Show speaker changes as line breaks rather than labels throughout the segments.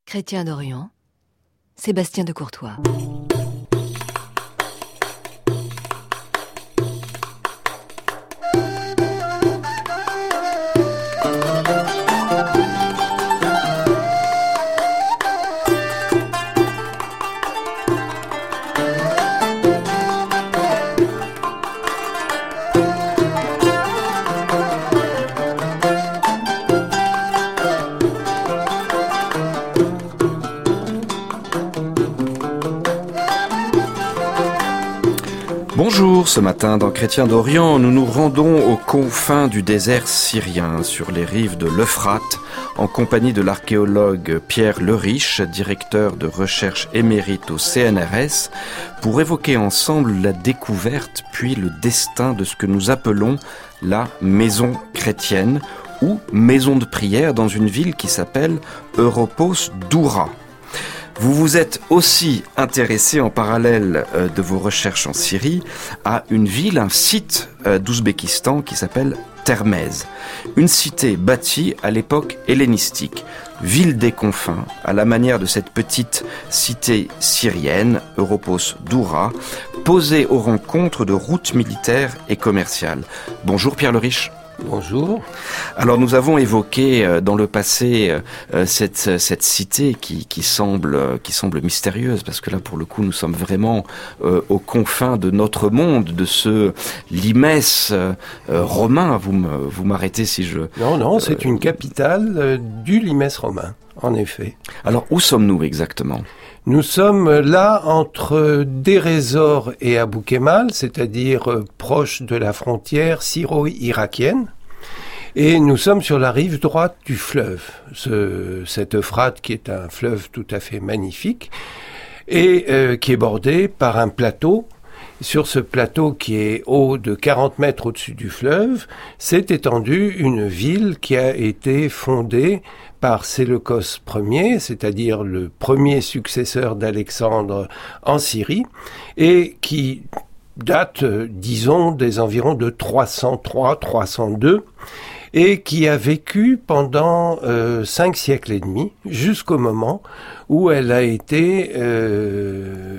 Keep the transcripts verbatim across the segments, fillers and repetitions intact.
Chrétien d'Orient, Sébastien de Courtois.
Bonjour, ce matin dans Chrétien d'Orient, nous nous rendons aux confins du désert syrien, sur les rives de l'Euphrate, en compagnie de l'archéologue Pierre Leriche, directeur de recherche émérite au C N R S, pour évoquer ensemble la découverte puis le destin de ce que nous appelons la maison chrétienne ou maison de prière dans une ville qui s'appelle Europos Doura. Vous vous êtes aussi intéressé en parallèle euh, de vos recherches en Syrie à une ville, un site euh, d'Ouzbékistan qui s'appelle Termez. Une cité bâtie à l'époque hellénistique, ville des confins, à la manière de cette petite cité syrienne, Europos Doura, posée aux rencontres de routes militaires et commerciales. Bonjour Pierre Leriche.
Bonjour.
Alors nous avons évoqué dans le passé cette cette cité qui qui semble qui semble mystérieuse, parce que là pour le coup nous sommes vraiment euh, aux confins de notre monde, de ce limès euh, romain. Vous me, vous m'arrêtez si je
Non non, c'est euh, une capitale euh, du limès romain, en effet.
Alors où sommes-nous exactement ?
Nous sommes là entre Deir ez-Zor et Abou Kemal, c'est-à-dire euh, proche de la frontière syro-irakienne. Et nous sommes sur la rive droite du fleuve, ce, cet Euphrate qui est un fleuve tout à fait magnifique et euh, qui est bordé par un plateau. Sur ce plateau qui est haut de quarante mètres au-dessus du fleuve, s'est étendue une ville qui a été fondée par Séleucos Ier, c'est-à-dire le premier successeur d'Alexandre en Syrie, et qui date, disons, des environs de trois cent trois trois cent deux, et qui a vécu pendant euh, cinq siècles et demi, jusqu'au moment où elle a été euh,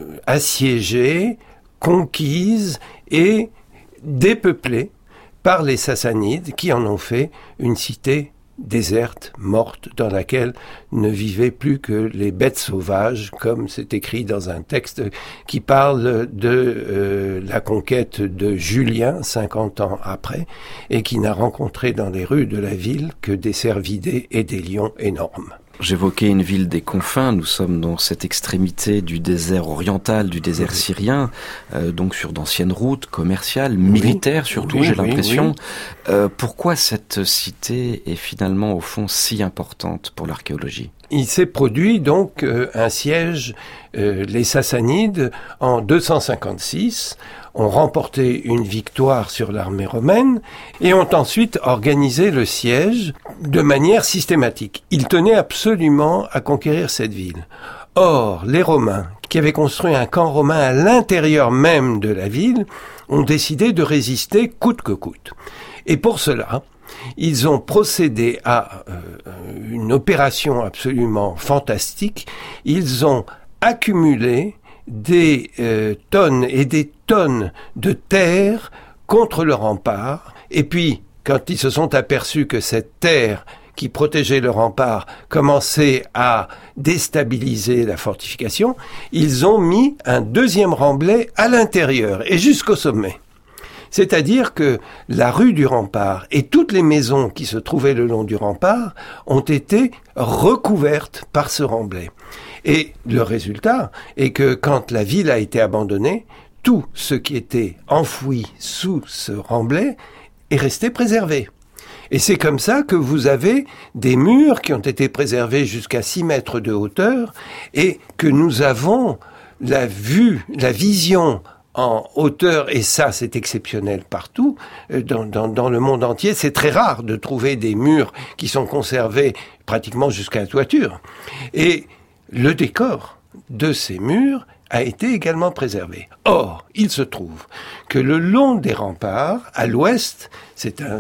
assiégée, conquise et dépeuplée par les Sassanides, qui en ont fait une cité déserte, morte, dans laquelle ne vivaient plus que les bêtes sauvages, comme c'est écrit dans un texte qui parle de euh, la conquête de Julien, cinquante ans après, et qui n'a rencontré dans les rues de la ville que des cervidés et des lions énormes.
J'évoquais une ville des confins, nous sommes dans cette extrémité du désert oriental, du désert oui. syrien, euh, donc sur d'anciennes routes commerciales, militaires oui. surtout, oui, j'ai oui, l'impression. Oui. Euh, pourquoi cette cité est finalement au fond si importante pour l'archéologie ?
Il s'est produit donc euh, un siège, euh, les Sassanides, en deux cent cinquante-six, ont remporté une victoire sur l'armée romaine et ont ensuite organisé le siège de manière systématique. Ils tenaient absolument à conquérir cette ville. Or, les Romains, qui avaient construit un camp romain à l'intérieur même de la ville, ont décidé de résister coûte que coûte. Et pour cela, ils ont procédé à euh, une opération absolument fantastique. Ils ont accumulé des euh, tonnes et des tonnes de terre contre le rempart. Et puis, quand ils se sont aperçus que cette terre qui protégeait le rempart commençait à déstabiliser la fortification, ils ont mis un deuxième remblai à l'intérieur et jusqu'au sommet. C'est-à-dire que la rue du rempart et toutes les maisons qui se trouvaient le long du rempart ont été recouvertes par ce remblai. Et le résultat est que quand la ville a été abandonnée, tout ce qui était enfoui sous ce remblai est resté préservé. Et c'est comme ça que vous avez des murs qui ont été préservés jusqu'à six mètres de hauteur et que nous avons la vue, la vision en hauteur, et ça c'est exceptionnel partout, dans, dans, dans le monde entier. C'est très rare de trouver des murs qui sont conservés pratiquement jusqu'à la toiture. Et le décor de ces murs a été également préservé. Or, il se trouve que le long des remparts, à l'ouest, c'est un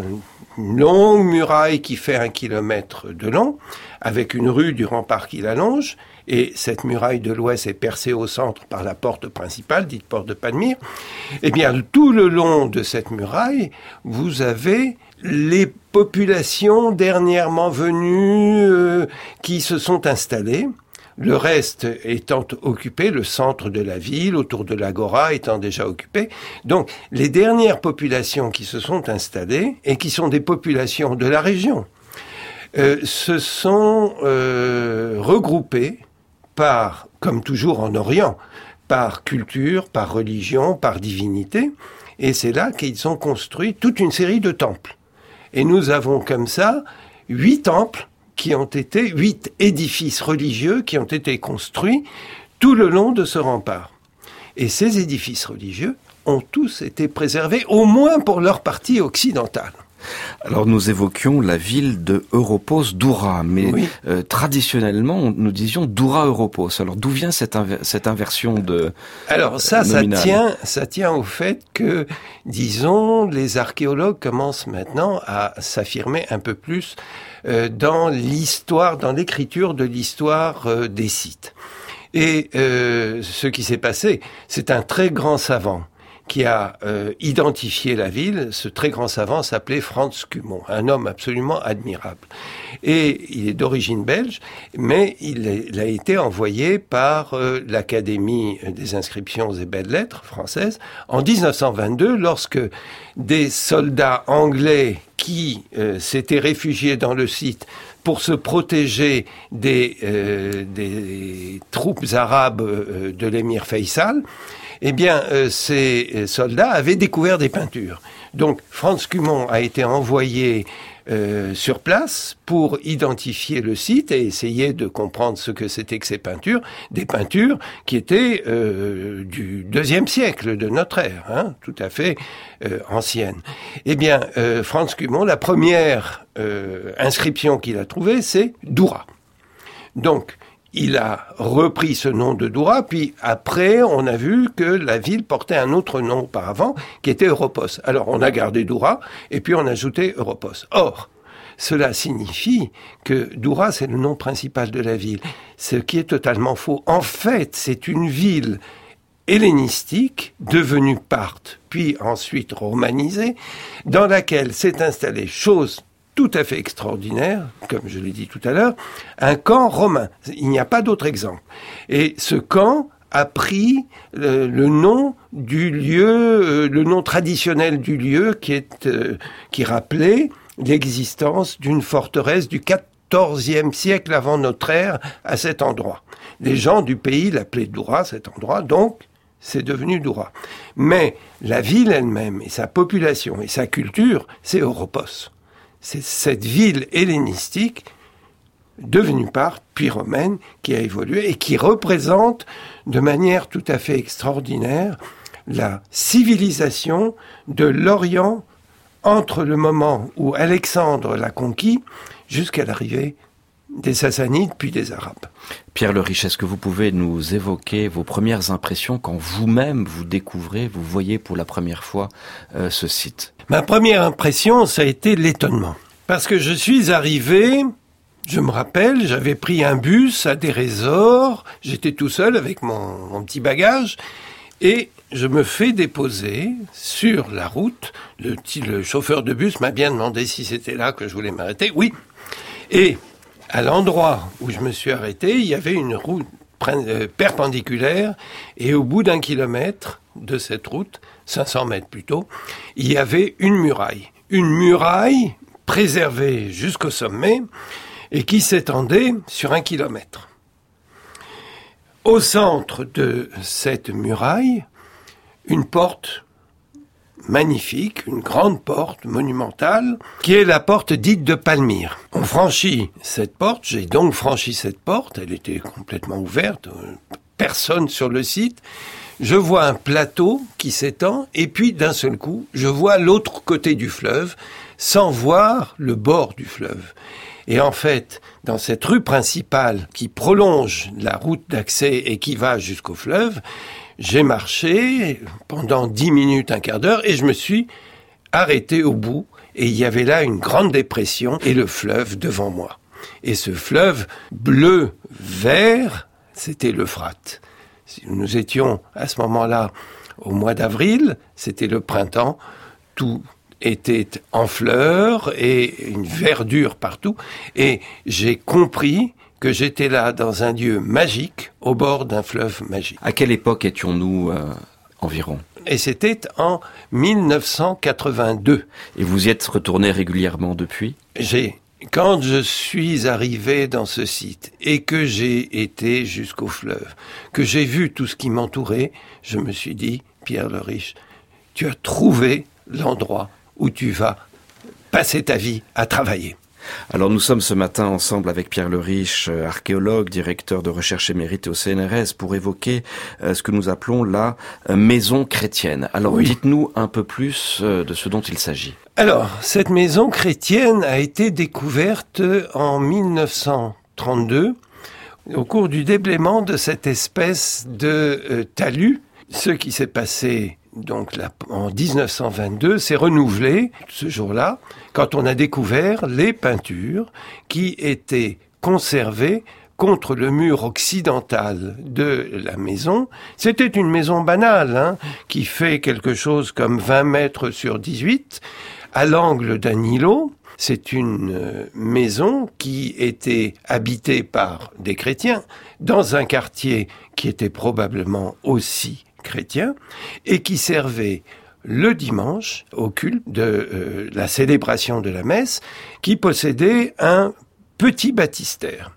une longue muraille qui fait un kilomètre de long, avec une rue du rempart qui l'allonge, et cette muraille de l'ouest est percée au centre par la porte principale, dite porte de Palmyre. Eh bien, tout le long de cette muraille, vous avez les populations dernièrement venues euh, qui se sont installées, le reste étant occupé, le centre de la ville, autour de l'Agora étant déjà occupé. Donc, les dernières populations qui se sont installées, et qui sont des populations de la région, euh, se sont euh, regroupées par, comme toujours en Orient, par culture, par religion, par divinité, et c'est là qu'ils ont construit toute une série de temples. Et nous avons comme ça huit temples qui ont été, huit édifices religieux qui ont été construits tout le long de ce rempart. Et ces édifices religieux ont tous été préservés, au moins pour leur partie occidentale.
Alors nous évoquions la ville de Europos Doura, mais oui. euh, traditionnellement nous disions Doura Europos. Alors d'où vient cette, inver- cette inversion de
Alors ça,
euh,
ça tient, ça tient au fait que, disons, les archéologues commencent maintenant à s'affirmer un peu plus euh, dans l'histoire, dans l'écriture de l'histoire euh, des sites. Et euh, ce qui s'est passé, c'est un très grand savant qui a euh, identifié la ville. Ce très grand savant s'appelait Franz Cumont, un homme absolument admirable. Et il est d'origine belge, mais il a, il a été envoyé par euh, l'Académie des inscriptions et belles-lettres française en dix-neuf cent vingt-deux, lorsque des soldats anglais qui euh, s'étaient réfugiés dans le site pour se protéger des, euh, des troupes arabes euh, de l'émir Faisal, eh bien, euh, ces soldats avaient découvert des peintures. Donc, Franz Cumont a été envoyé euh, sur place pour identifier le site et essayer de comprendre ce que c'était que ces peintures, des peintures qui étaient euh, du deuxième siècle de notre ère, hein, tout à fait euh, anciennes. Eh bien, euh, Franz Cumont, la première euh, inscription qu'il a trouvée, c'est Doura. Donc, il a repris ce nom de Doura, puis après, on a vu que la ville portait un autre nom auparavant, qui était Europos. Alors, on a gardé Doura, et puis on a ajouté Europos. Or, cela signifie que Doura, c'est le nom principal de la ville, ce qui est totalement faux. En fait, c'est une ville hellénistique, devenue parthe, puis ensuite romanisée, dans laquelle s'est installée, chose tout à fait extraordinaire, comme je l'ai dit tout à l'heure, un camp romain. Il n'y a pas d'autre exemple. Et ce camp a pris euh, le nom du lieu, euh, le nom traditionnel du lieu qui est euh, qui rappelait l'existence d'une forteresse du quatorzième siècle avant notre ère à cet endroit. Les gens du pays l'appelaient Doura, cet endroit, donc c'est devenu Doura. Mais la ville elle-même et sa population et sa culture, c'est Europos. C'est cette ville hellénistique, devenue parthe, puis romaine, qui a évolué et qui représente de manière tout à fait extraordinaire la civilisation de l'Orient entre le moment où Alexandre l'a conquis jusqu'à l'arrivée des Sassanides, puis des Arabes.
Pierre Le Riche, est-ce que vous pouvez nous évoquer vos premières impressions quand vous-même vous découvrez, vous voyez pour la première fois euh, ce site ?
Ma première impression, ça a été l'étonnement. Parce que je suis arrivé, je me rappelle, j'avais pris un bus à Dérésor, j'étais tout seul avec mon, mon petit bagage, et je me fais déposer sur la route. Le, le chauffeur de bus m'a bien demandé si c'était là que je voulais m'arrêter. Oui. Et à l'endroit où je me suis arrêté, il y avait une route perpendiculaire, et au bout d'un kilomètre de cette route, cinq cents mètres plutôt, il y avait une muraille. Une muraille préservée jusqu'au sommet et qui s'étendait sur un kilomètre. Au centre de cette muraille, une porte magnifique, une grande porte monumentale, qui est la porte dite de Palmyre. On franchit cette porte, j'ai donc franchi cette porte, elle était complètement ouverte, personne sur le site. Je vois un plateau qui s'étend, et puis d'un seul coup, je vois l'autre côté du fleuve, sans voir le bord du fleuve. Et en fait, dans cette rue principale qui prolonge la route d'accès et qui va jusqu'au fleuve, j'ai marché pendant dix minutes, un quart d'heure, et je me suis arrêté au bout. Et il y avait là une grande dépression et le fleuve devant moi. Et ce fleuve bleu-vert, c'était l'Euphrate. Nous étions à ce moment-là au mois d'avril, c'était le printemps, tout était en fleurs et une verdure partout. Et j'ai compris que j'étais là dans un lieu magique, au bord d'un fleuve magique.
À quelle époque étions-nous euh, environ ?
Et c'était en mille neuf cent quatre-vingt-deux.
Et vous y êtes retourné régulièrement depuis ?
J'ai, quand je suis arrivé dans ce site et que j'ai été jusqu'au fleuve, que j'ai vu tout ce qui m'entourait, je me suis dit, Pierre le Riche, tu as trouvé l'endroit où tu vas passer ta vie à travailler.
Alors nous sommes ce matin ensemble avec Pierre le Riche, archéologue, directeur de recherche émérite au C N R S, pour évoquer euh, ce que nous appelons la euh, maison chrétienne. Alors oui. Dites-nous un peu plus euh, de ce dont il s'agit.
Alors, cette maison chrétienne a été découverte en mille neuf cent trente-deux au cours du déblaiement de cette espèce de euh, talus. Ce qui s'est passé donc là, en dix-neuf cent vingt-deux, s'est renouvelé ce jour-là, quand on a découvert les peintures qui étaient conservées contre le mur occidental de la maison. C'était une maison banale, hein, qui fait quelque chose comme vingt mètres sur dix-huit, à l'angle d'un îlot. C'est une euh, maison qui était habitée par des chrétiens, dans un quartier qui était probablement aussi chrétien, et qui servait le dimanche au culte de euh, la célébration de la messe, qui possédait un petit baptistère,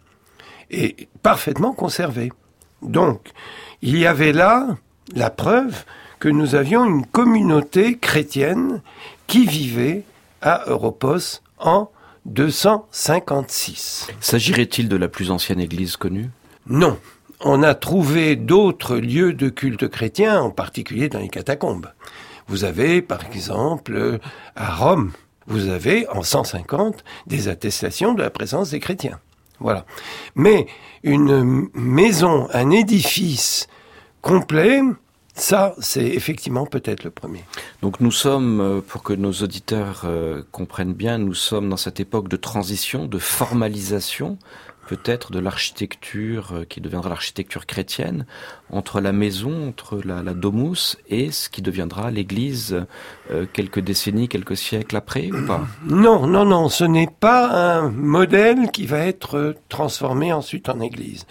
et parfaitement conservé. Donc, il y avait là la preuve que nous avions une communauté chrétienne qui vivait à Europos en deux cent cinquante-six.
S'agirait-il de la plus ancienne église connue ?
Non. On a trouvé d'autres lieux de culte chrétien, en particulier dans les catacombes. Vous avez, par exemple, à Rome, vous avez, en cent cinquante, des attestations de la présence des chrétiens. Voilà. Mais une maison, un édifice complet, ça, c'est effectivement peut-être le premier.
Donc nous sommes, pour que nos auditeurs euh, comprennent bien, nous sommes dans cette époque de transition, de formalisation, peut-être de l'architecture euh, qui deviendra l'architecture chrétienne, entre la maison, entre la, la domus et ce qui deviendra l'église euh, quelques décennies, quelques siècles après, ou pas ?
Non, non, non, ce n'est pas un modèle qui va être transformé ensuite en église.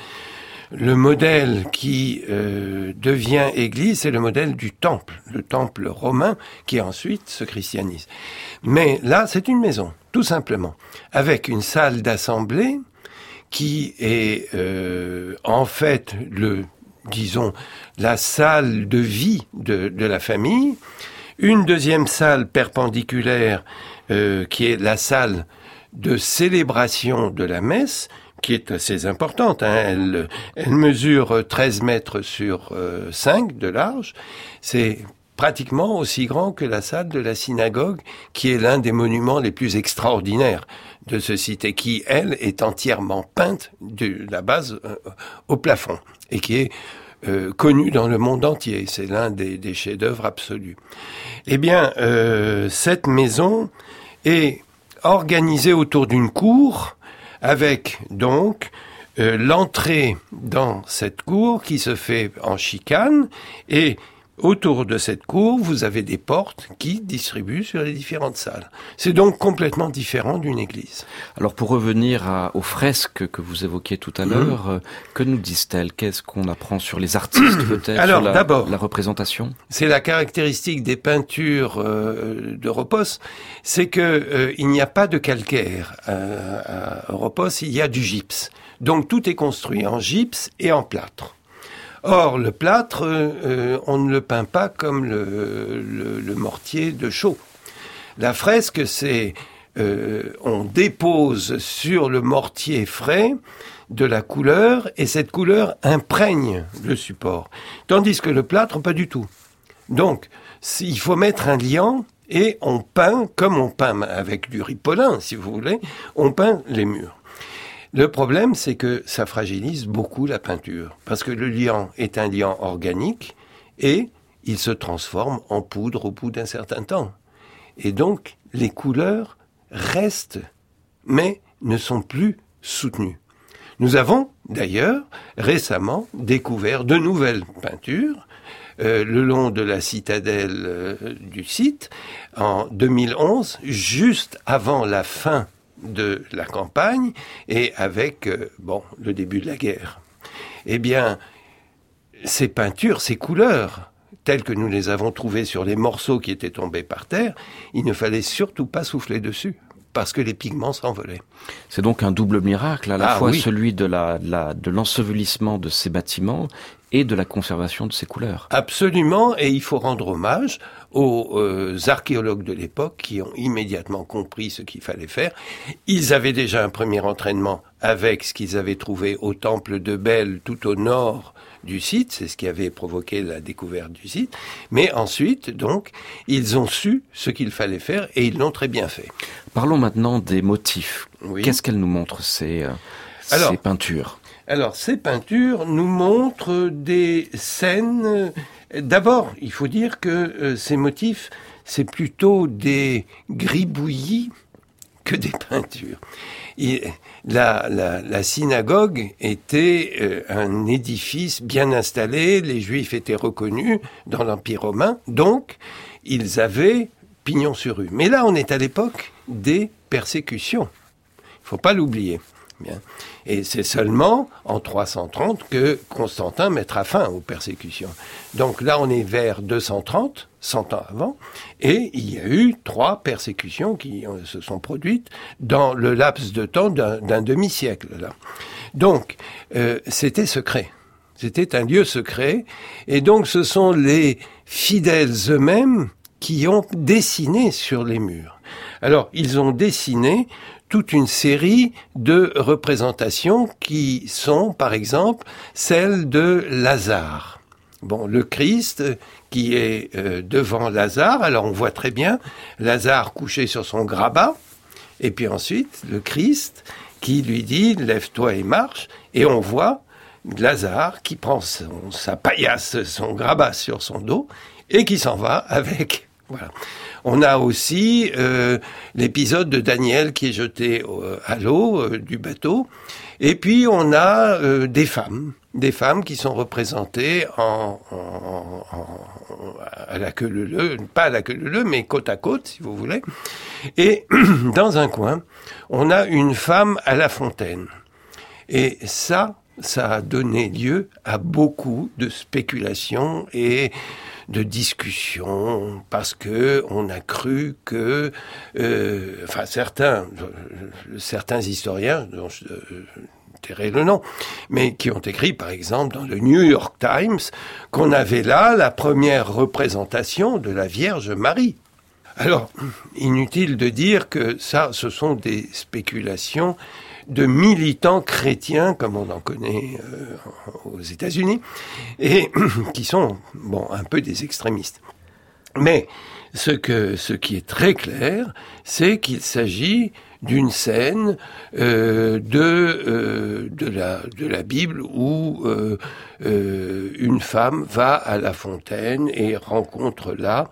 Le modèle qui euh, devient église, c'est le modèle du temple, le temple romain qui ensuite se christianise. Mais là, c'est une maison, tout simplement, avec une salle d'assemblée qui est euh, en fait le, disons, la salle de vie de, de la famille, une deuxième salle perpendiculaire euh, qui est la salle de célébration de la messe, qui est assez importante, hein. Elle, elle mesure treize mètres sur euh, cinq de large. C'est pratiquement aussi grand que la salle de la synagogue, qui est l'un des monuments les plus extraordinaires de ce site, et qui, elle, est entièrement peinte de la base euh, au plafond, et qui est euh, connue dans le monde entier. C'est l'un des, des chefs-d'œuvre absolus. Eh bien, euh, cette maison est organisée autour d'une cour, avec donc euh, l'entrée dans cette cour qui se fait en chicane, et autour de cette cour, vous avez des portes qui distribuent sur les différentes salles. C'est donc complètement différent d'une église.
Alors pour revenir à, aux fresques que vous évoquiez tout à l'heure, mmh. que nous disent-elles ? Qu'est-ce qu'on apprend sur les artistes peut-être ?
Alors
sur la,
d'abord,
la représentation ?
C'est la caractéristique des peintures euh, d'Europos, c'est que euh, il n'y a pas de calcaire euh, à Europos, il y a du gypse. Donc tout est construit en gypse et en plâtre. Or, le plâtre, euh, on ne le peint pas comme le, le, le mortier de chaux. La fresque, c'est euh, on dépose sur le mortier frais de la couleur, et cette couleur imprègne le support. Tandis que le plâtre, pas du tout. Donc, il faut mettre un liant, et on peint, comme on peint avec du ripolin, si vous voulez, on peint les murs. Le problème, c'est que ça fragilise beaucoup la peinture, parce que le liant est un liant organique et il se transforme en poudre au bout d'un certain temps. Et donc, les couleurs restent, mais ne sont plus soutenues. Nous avons, d'ailleurs, récemment découvert de nouvelles peintures euh, le long de la citadelle euh, du site, en deux mille onze, juste avant la fin de la campagne et avec, euh, bon, le début de la guerre. Eh bien, ces peintures, ces couleurs, telles que nous les avons trouvées sur les morceaux qui étaient tombés par terre, il ne fallait surtout pas souffler dessus, parce que les pigments s'envolaient.
C'est donc un double miracle, à la
ah,
fois
oui.
celui de, la, la, de l'ensevelissement de ces bâtiments et de la conservation de ces couleurs.
Absolument, et il faut rendre hommage aux euh, archéologues de l'époque qui ont immédiatement compris ce qu'il fallait faire. Ils avaient déjà un premier entraînement avec ce qu'ils avaient trouvé au temple de Bel tout au nord du site, c'est ce qui avait provoqué la découverte du site, mais ensuite, donc, ils ont su ce qu'il fallait faire et ils l'ont très bien fait.
Parlons maintenant des motifs.
Oui.
Qu'est-ce qu'elles nous montrent, ces, euh,
Alors,
ces peintures ?
Alors, ces peintures nous montrent des scènes. D'abord, il faut dire que euh, ces motifs, c'est plutôt des gribouillis que des peintures. Et la, la, la synagogue était euh, un édifice bien installé, les Juifs étaient reconnus dans l'Empire romain, donc ils avaient pignon sur rue. Mais là, on est à l'époque des persécutions. Il ne faut pas l'oublier. Bien. Et c'est seulement en trois cent trente que Constantin mettra fin aux persécutions. Donc là, on est vers deux cent trente, cent ans avant, et il y a eu trois persécutions qui euh, se sont produites dans le laps de temps d'un, d'un demi-siècle. Là. Donc, euh, c'était secret. C'était un lieu secret, et donc ce sont les fidèles eux-mêmes qui ont dessiné sur les murs. Alors, ils ont dessiné toute une série de représentations qui sont, par exemple, celles de Lazare. Bon, le Christ qui est euh, devant Lazare, alors on voit très bien Lazare couché sur son grabat, et puis ensuite le Christ qui lui dit « lève-toi et marche », et on voit Lazare qui prend son, sa paillasse, son grabat sur son dos, et qui s'en va avec... Voilà. On a aussi euh, l'épisode de Daniel qui est jeté euh, à l'eau euh, du bateau. Et puis on a euh, des femmes, des femmes qui sont représentées en, en, en, à la queue leu-leu, pas à la queue leu-leu, mais côte à côte, si vous voulez. Et dans un coin, on a une femme à la fontaine. Et ça, ça a donné lieu à beaucoup de spéculations et de discussions, parce que on a cru que, euh, enfin certains, euh, certains historiens, dont je euh, tairai le nom, mais qui ont écrit par exemple dans le New York Times qu'on avait là la première représentation de la Vierge Marie. Alors, inutile de dire que ça, ce sont des spéculations de militants chrétiens, comme on en connaît euh, aux États-Unis, et qui sont, bon, un peu des extrémistes. Mais ce que, ce qui est très clair, c'est qu'il s'agit d'une scène euh, de euh, de la de la Bible où euh, euh, une femme va à la fontaine et rencontre là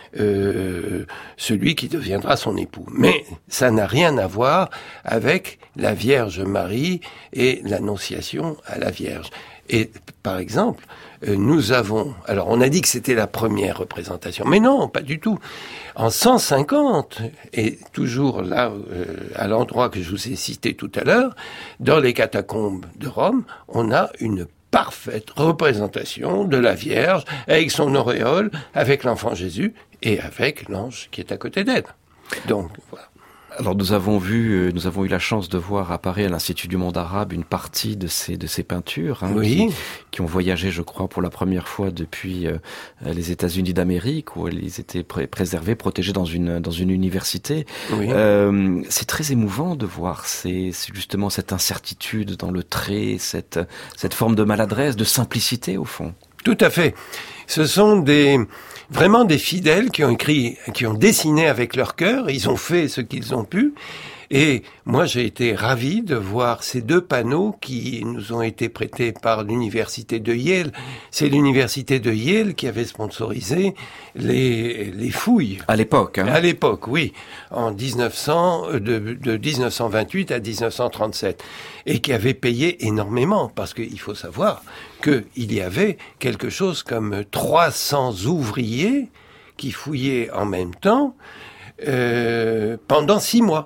Euh, celui qui deviendra son époux. Mais ça n'a rien à voir avec la Vierge Marie et l'Annonciation à la Vierge. Et par exemple, euh, nous avons... Alors on a dit que c'était la première représentation, mais non, pas du tout. En cent cinquante, et toujours là, euh, à l'endroit que je vous ai cité tout à l'heure, dans les catacombes de Rome, on a une parfaite représentation de la Vierge avec son auréole, avec l'enfant Jésus et avec l'ange qui est à côté d'elle. Donc, voilà.
Alors nous avons vu, nous avons eu la chance de voir à Paris, à l'Institut du monde arabe, une partie de ces de ces peintures hein,
oui.
qui, qui ont voyagé, je crois, pour la première fois depuis euh, les États-Unis d'Amérique, où ils étaient pré- préservés, protégés dans une dans une université.
Oui.
Euh, c'est très émouvant de voir ces, c'est justement cette incertitude dans le trait, cette cette forme de maladresse, de simplicité au fond.
Tout à fait. Ce sont des vraiment des fidèles qui ont écrit, qui ont dessiné avec leur cœur. Ils ont fait ce qu'ils ont pu. Et moi, j'ai été ravi de voir ces deux panneaux qui nous ont été prêtés par l'université de Yale. C'est l'université de Yale qui avait sponsorisé les, les fouilles.
À l'époque, hein.
À l'époque, oui. En dix-neuf cents, de, de dix-neuf cent vingt-huit à dix-neuf cent trente-sept. Et qui avait payé énormément, parce qu'il faut savoir qu'il y avait quelque chose comme trois cents ouvriers qui fouillaient en même temps euh, pendant six mois.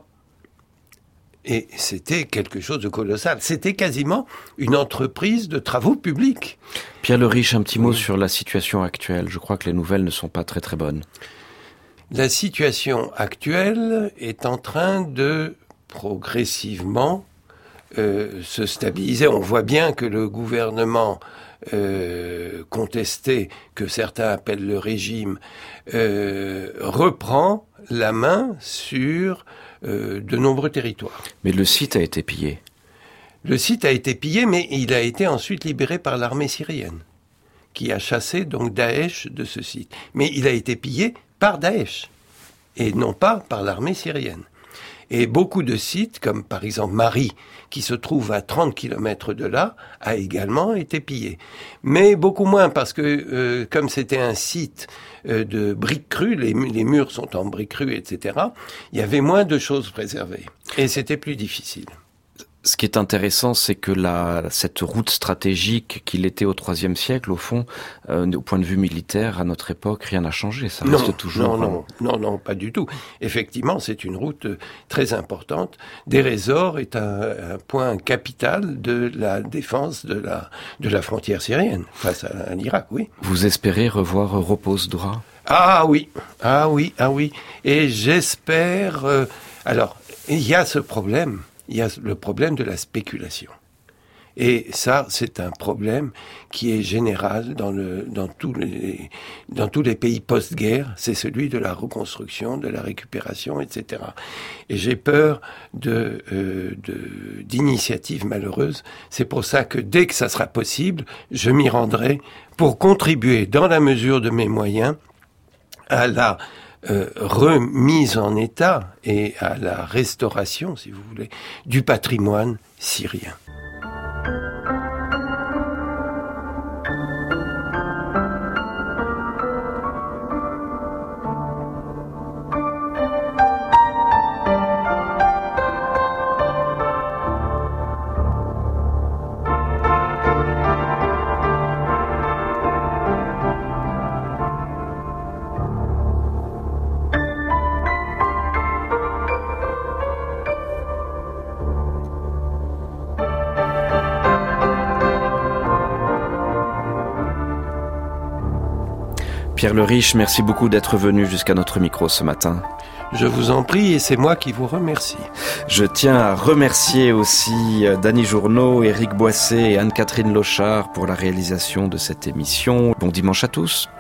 Et c'était quelque chose de colossal. C'était quasiment une entreprise de travaux publics.
Pierre Le Riche, un petit mot oui. sur la situation actuelle. Je crois que les nouvelles ne sont pas très très bonnes.
La situation actuelle est en train de progressivement euh, se stabiliser. On voit bien que le gouvernement euh, contesté, que certains appellent le régime, euh, reprend la main sur euh, de nombreux territoires.
Mais le site a été pillé.
Le site a été pillé, mais il a été ensuite libéré par l'armée syrienne, qui a chassé donc Daesh de ce site. Mais il a été pillé par Daesh, et non pas par l'armée syrienne. Et beaucoup de sites, comme par exemple Mari, qui se trouve à trente kilomètres de là, a également été pillé. Mais beaucoup moins, parce que euh, comme c'était un site euh, de briques crues, les, les murs sont en briques crues, et cetera, il y avait moins de choses préservées. Et c'était plus difficile.
Ce qui est intéressant, c'est que la, cette route stratégique qu'il était au troisième siècle, au fond, euh, au point de vue militaire, à notre époque, rien n'a changé. Ça
non,
reste toujours...
Non, non, non, non, pas du tout. Effectivement, c'est une route très importante. Deir ez-Zor est un, un point capital de la défense de la, de la frontière syrienne face à, à l'Irak, oui.
Vous espérez revoir Repose Dra ?
Ah oui, ah oui, ah oui. Et j'espère... Euh, alors, il y a ce problème... Il y a le problème de la spéculation. Et ça, c'est un problème qui est général dans, le, dans, tous, les, dans tous les pays post-guerre. C'est celui de la reconstruction, de la récupération, et cetera. Et j'ai peur de, euh, de, d'initiatives malheureuses. C'est pour ça que dès que ça sera possible, je m'y rendrai pour contribuer, dans la mesure de mes moyens, à la... Euh, remise en état et à la restauration, si vous voulez, du patrimoine syrien.
Pierre Le Riche, merci beaucoup d'être venu jusqu'à notre micro ce matin.
Je vous en prie et c'est moi qui vous remercie.
Je tiens à remercier aussi Dany Journeau, Éric Boisset et Anne-Catherine Lochard pour la réalisation de cette émission. Bon dimanche à tous.